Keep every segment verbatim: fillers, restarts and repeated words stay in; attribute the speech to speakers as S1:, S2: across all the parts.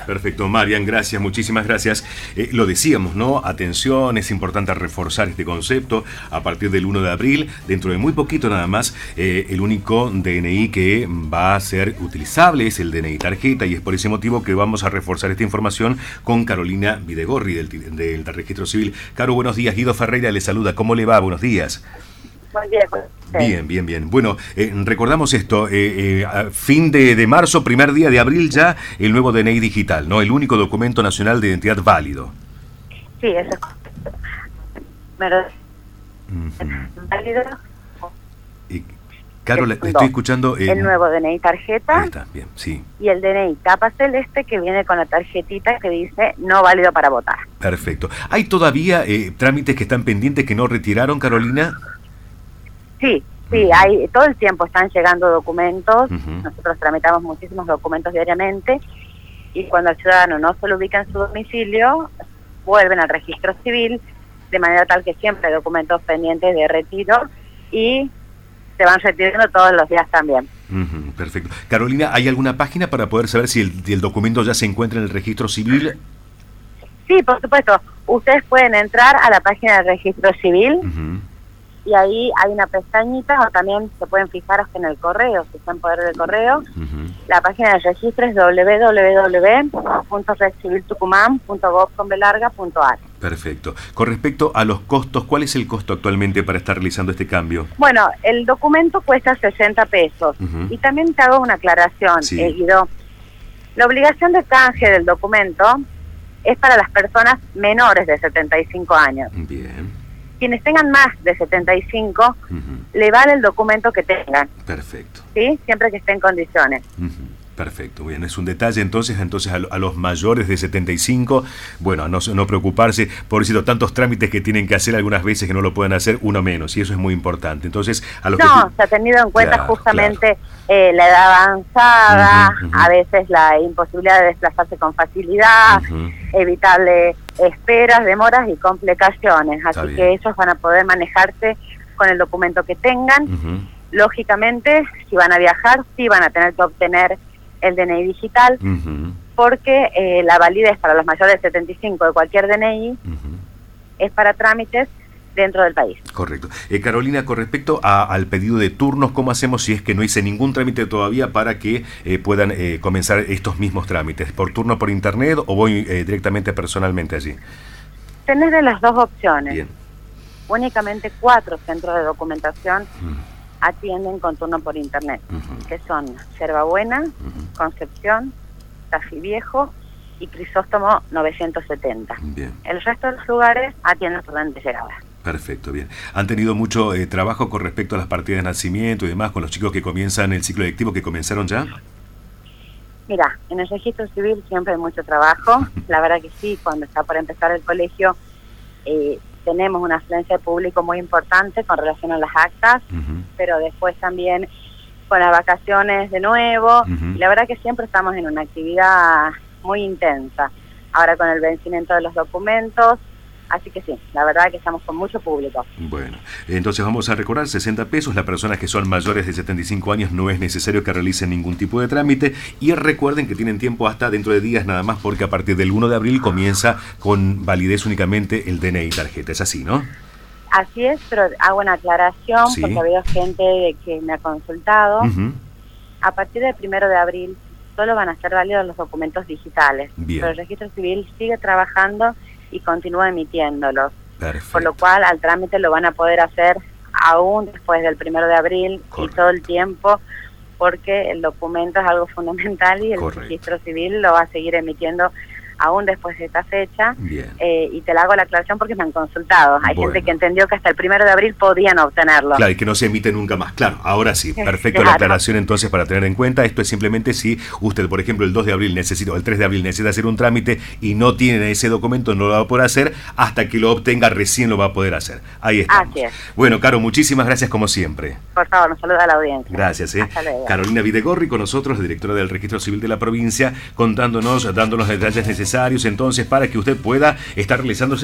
S1: Perfecto, Marian, gracias, muchísimas gracias. Eh, lo decíamos, ¿no? Atención, es importante reforzar este concepto. A partir del uno de abril, dentro de muy poquito nada más, eh, el único D N I que va a ser utilizable es el D N I tarjeta, y es por ese motivo que vamos a reforzar esta información con Carolina Videgorri del, del, del Registro Civil. Caro, buenos días. Guido Ferreira le saluda. ¿Cómo le va? Buenos días.
S2: Buen día.
S1: Bien, bien, bien. Bueno, eh, recordamos esto, eh, eh, a fin de, de marzo, primer día de abril ya, el nuevo D N I digital, ¿no? El único documento nacional de identidad válido.
S2: Sí, eso es correcto. Pero, uh-huh. válido.
S1: Y, Caro, le estoy escuchando...
S2: Eh, el nuevo D N I tarjeta.
S1: Ahí está, bien, sí.
S2: Y el D N I tapa celeste que viene con la tarjetita que dice no válido para votar.
S1: Perfecto. ¿Hay todavía eh, trámites que están pendientes que no retiraron, Carolina?
S2: Sí, sí, uh-huh. hay todo el tiempo están llegando documentos.
S1: Uh-huh.
S2: Nosotros tramitamos muchísimos documentos diariamente y cuando el ciudadano no se lo ubica en su domicilio, vuelven al registro civil, de manera tal que siempre hay documentos pendientes de retiro y se van retirando todos los días también.
S1: Uh-huh, perfecto. Carolina, ¿hay alguna página para poder saber si el, el documento ya se encuentra en el registro civil?
S2: Sí, por supuesto. Ustedes pueden entrar a la página del registro civil.
S1: Uh-huh.
S2: Y ahí hay una pestañita, o también se pueden fijar hasta en el correo, si está en poder del correo.
S1: Uh-huh.
S2: La página del registro es doble u doble u doble u punto red civil tucumán punto gov con be larga punto a r.
S1: Perfecto. Con respecto a los costos, ¿cuál es el costo actualmente para estar realizando este cambio?
S2: Bueno, el documento cuesta sesenta pesos.
S1: Uh-huh.
S2: Y también te hago una aclaración,
S1: sí.
S2: eh, Guido. La obligación de canje del documento es para las personas menores de setenta y cinco años.
S1: Bien.
S2: Quienes tengan más de setenta y cinco,
S1: uh-huh.
S2: le vale el documento que tengan.
S1: Perfecto.
S2: ¿Sí? Siempre que esté en condiciones.
S1: Uh-huh. Perfecto, bien, es un detalle entonces, entonces a, a los mayores de setenta y cinco, bueno, a no, no preocuparse, por decirlo, tantos trámites que tienen que hacer algunas veces que no lo pueden hacer, uno menos, y eso es muy importante. Entonces, a los
S2: No,
S1: que...
S2: se ha tenido en cuenta
S1: claro,
S2: justamente
S1: claro.
S2: Eh, la edad avanzada,
S1: uh-huh, uh-huh.
S2: a veces la imposibilidad de desplazarse con facilidad,
S1: uh-huh.
S2: evitarle esperas, demoras y complicaciones, así
S1: Está
S2: que
S1: bien.
S2: ellos van a poder manejarse con el documento que tengan.
S1: Uh-huh.
S2: Lógicamente, si van a viajar, sí van a tener que obtener el D N I digital,
S1: uh-huh.
S2: porque eh, la validez para los mayores de setenta y cinco de cualquier D N I
S1: uh-huh.
S2: es para trámites dentro del país.
S1: Correcto. Eh, Carolina, con respecto a, al pedido de turnos, ¿cómo hacemos si es que no hice ningún trámite todavía para que eh, puedan eh, comenzar estos mismos trámites? ¿Por turno por internet o voy eh, directamente personalmente allí?
S2: Tenés de las dos opciones.
S1: Bien.
S2: Únicamente cuatro centros de documentación
S1: Uh-huh.
S2: atienden con turno por internet,
S1: Uh-huh.
S2: que son Yerbabuena,
S1: Uh-huh.
S2: Concepción, Tafí Viejo y Crisóstomo novecientos setenta.
S1: Bien.
S2: El resto de los lugares atienden por donde llegada.
S1: Perfecto, bien. ¿Han tenido mucho eh, trabajo con respecto a las partidas de nacimiento y demás con los chicos que comienzan el ciclo lectivo, que comenzaron ya?
S2: Mira, en el registro civil siempre hay mucho trabajo. La verdad que sí, cuando está por empezar el colegio eh, tenemos una afluencia de público muy importante con relación a las actas,
S1: Uh-huh.
S2: pero después también con las vacaciones de nuevo.
S1: Uh-huh.
S2: Y la verdad que siempre estamos en una actividad muy intensa. Ahora con el vencimiento de los documentos, así que sí, la verdad que estamos con mucho público.
S1: Bueno, entonces vamos a recordar, sesenta pesos, las personas que son mayores de setenta y cinco años no es necesario que realicen ningún tipo de trámite, y recuerden que tienen tiempo hasta dentro de días nada más, porque a partir del uno de abril comienza con validez únicamente el D N I tarjeta, es así, ¿no?
S2: Así es, pero hago una aclaración,
S1: Sí.
S2: porque ha habido gente que me ha consultado.
S1: Uh-huh.
S2: A partir del primero de abril solo van a ser válidos los documentos digitales,
S1: Bien.
S2: pero el registro civil sigue trabajando y continúa emitiéndolos,
S1: Perfecto.
S2: por lo cual al trámite lo van a poder hacer aún después del primero de abril.
S1: Correcto.
S2: Y todo el tiempo, porque el documento es algo fundamental y el
S1: Correcto.
S2: registro civil lo va a seguir emitiendo aún después de esta fecha.
S1: Bien.
S2: Eh, y te la hago la aclaración porque me han consultado. Hay
S1: Bueno.
S2: gente que entendió que hasta el primero de abril podían obtenerlo.
S1: Claro, y que no se emite nunca más. Claro, ahora sí. Perfecto.
S2: Claro.
S1: La aclaración entonces para tener en cuenta. Esto es simplemente si usted, por ejemplo, el dos de abril necesita, o el tres de abril necesita hacer un trámite y no tiene ese documento, no lo va a poder hacer. Hasta que lo obtenga, recién lo va a poder hacer. Ahí estamos.
S2: Así es.
S1: Bueno, Caro, muchísimas gracias como siempre.
S2: Por favor, nos saluda a la audiencia.
S1: Gracias. ¿eh?
S2: Hasta luego.
S1: Carolina Videgorri con nosotros, directora del Registro Civil de la provincia, contándonos, dándonos detalles necesarios entonces para que usted pueda estar realizándose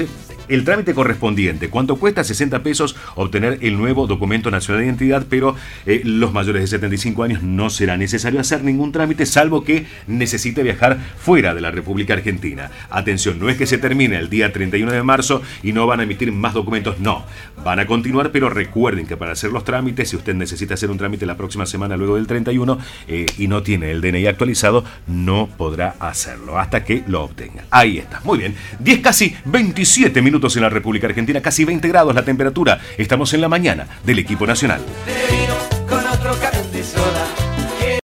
S1: el trámite correspondiente. ¿Cuánto cuesta? sesenta pesos obtener el nuevo documento nacional de identidad, pero eh, los mayores de setenta y cinco años no será necesario hacer ningún trámite, salvo que necesite viajar fuera de la República Argentina. Atención, no es que se termine el día treinta y uno de marzo y no van a emitir más documentos, no. Van a continuar, pero recuerden que para hacer los trámites, si usted necesita hacer un trámite la próxima semana luego del treinta y uno eh, y no tiene el D N I actualizado, no podrá hacerlo hasta que lo obtenga. Ahí está, muy bien. diez casi veintisiete minutos en la República Argentina, casi veinte grados la temperatura. Estamos en la mañana del equipo nacional.